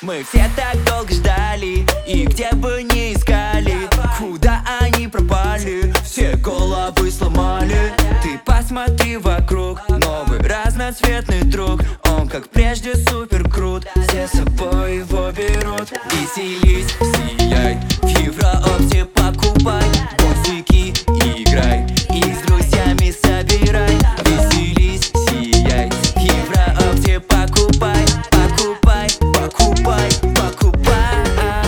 Мы все так долго ждали, и где бы ни искали, куда они пропали, все головы сломали. Ты посмотри вокруг, новый разноцветный друг. Он как прежде супер крут, все с собой его берут. Веселись, сияй, в Евроопте покупай, бонстики играй и с друзьями собирай. Веселись, сияй, в Евроопте покупай, покупай, покупай, покупай.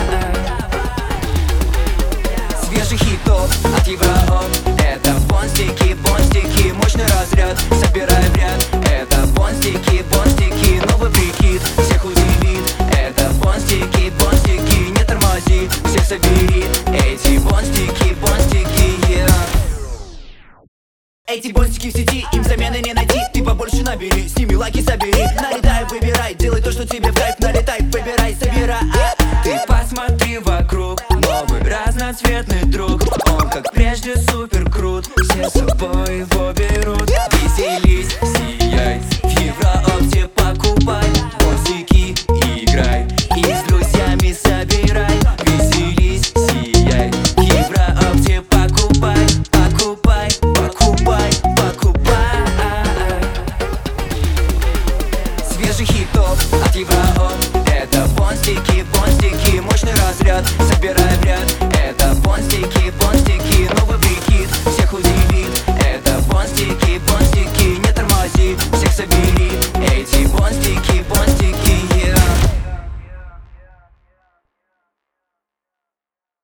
Свежий хит-топ от Еврооп. Это бонстики, бонстики, мощный разряд, собирай в ряд. Это бонстики, бонстики, новый прикид, всех удивит. Это бонстики, бонстики, не тормози, всех собери. Эти бонстики, бонстики, yeah. Эти бонстики в сети, им замены не найти. Ты побольше набери, сними лайки, собери. Налетай, выбирай, делай то, что тебе в кайф. Налетай, выбирай, собирай. Ты посмотри вокруг, новый разноцветный друг.